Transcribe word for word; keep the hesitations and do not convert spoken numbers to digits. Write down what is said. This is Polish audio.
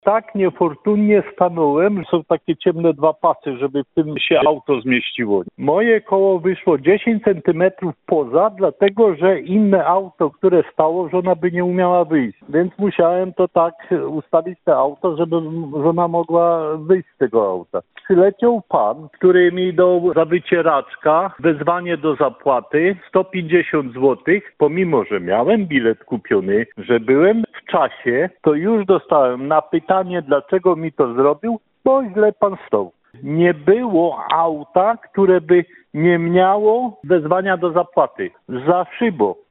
Tak niefortunnie stanąłem, są takie ciemne dwa pasy, żeby w tym się auto zmieściło. Moje koło wyszło dziesięć centymetrów poza, dlatego że inne auto, które stało, żona by nie umiała wyjść. Więc musiałem to tak ustawić te auto, żeby żona mogła wyjść z tego auta. Przyleciał pan, który mi dał za wycieraczka wezwanie do zapłaty sto pięćdziesiąt złotych, pomimo że miałem bilet kupiony, że byłem w czasie, to już dostałem na pytanie, dlaczego mi to zrobił, bo źle pan stał. Nie było auta, które by nie miało wezwania do zapłaty. Za szybą.